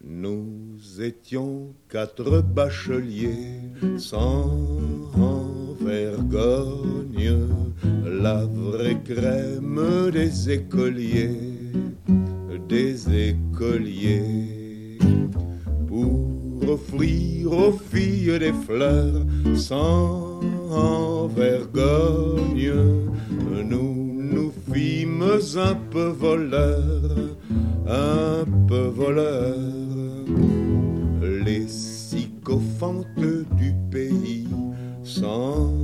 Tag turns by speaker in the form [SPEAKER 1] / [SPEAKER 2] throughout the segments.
[SPEAKER 1] Nous étions 4 bacheliers sans vergogne, la vraie crème des écoliers, pour offrir aux filles des fleurs sans vergogne. Nous fîmes un peu voleurs, les sycophantes du pays sans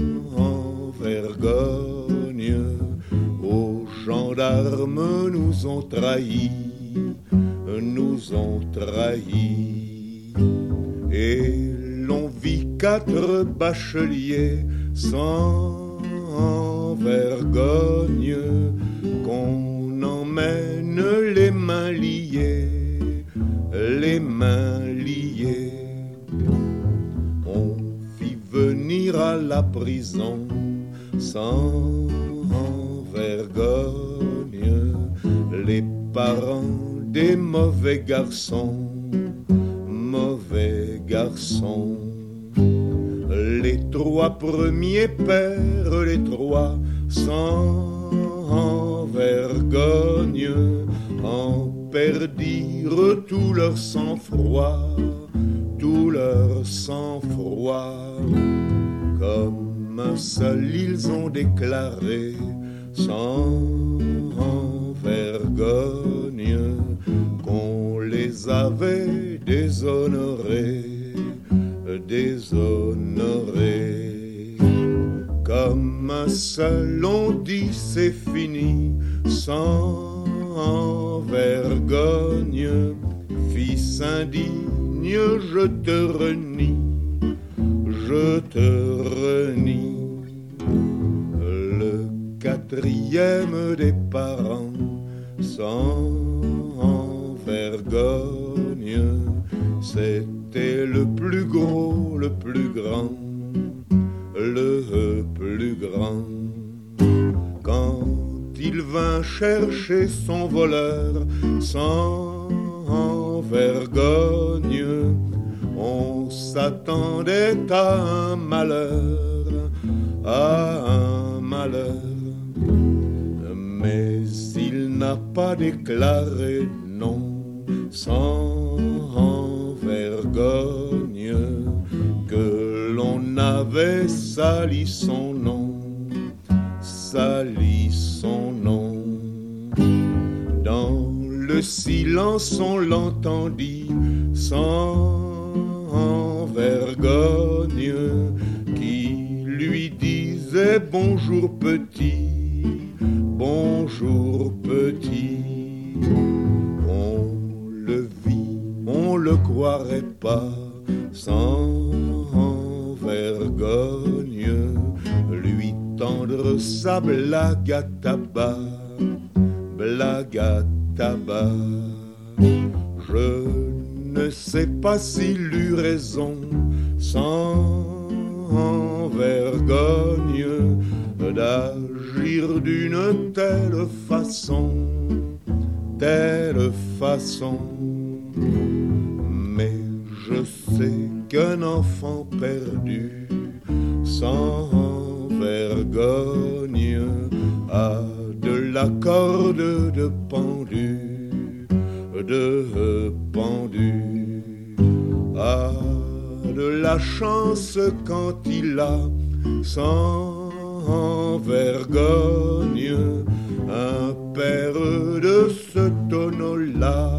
[SPEAKER 1] vergogne. Aux gendarmes nous ont trahis, et l'on vit 4 bacheliers sans vergogne qu'on emmène les mains liées. On fit venir à la prison sans vergogne les parents des mauvais garçons. Les 3 premiers pères, les 3 sans vergogne, en perdirent tout leur sang-froid. Comme un seul ils ont déclaré sans vergogne qu'on les avait déshonorés. Comme un seul on dit c'est fini sans vergogne. Fils indigne, je te renie. Le 4e des parents sans vergogne, c'était le plus gros, le plus grand. Quand il vint chercher son voleur sans vergogne, on s'attendait à un malheur, mais il n'a pas déclaré non sans vergogne que l'on avait sali son nom. Dans le silence on l'entendit sans vergogne qui lui disait bonjour petit. On le vit, on le croirait pas sans vergogne lui tendre sa blague à tabac. Je ne sais pas s'il eut raison sans vergogne d'agir d'une telle façon. Mais je sais qu'un enfant perdu sans vergogne a de la corde de pendu, a de la chance quand il a sans vergogne un père de ce tonneau-là.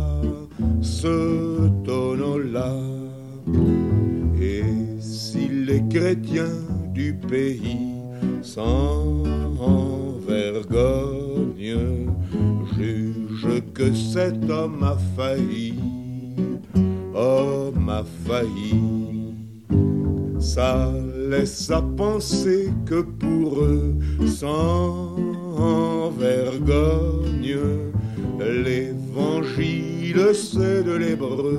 [SPEAKER 1] Et si les chrétiens du pays sans vergogne juge que cet homme a failli, ça laisse à penser que pour eux sans vergogne l'évangile c'est de l'hébreu.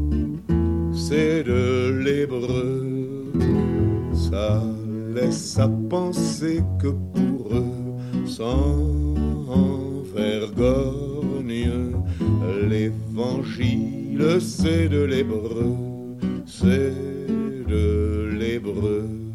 [SPEAKER 1] Ça laisse à penser que pour eux sans vergogne l'évangile style, c'est de l'hébreu, c'est de l'hébreu.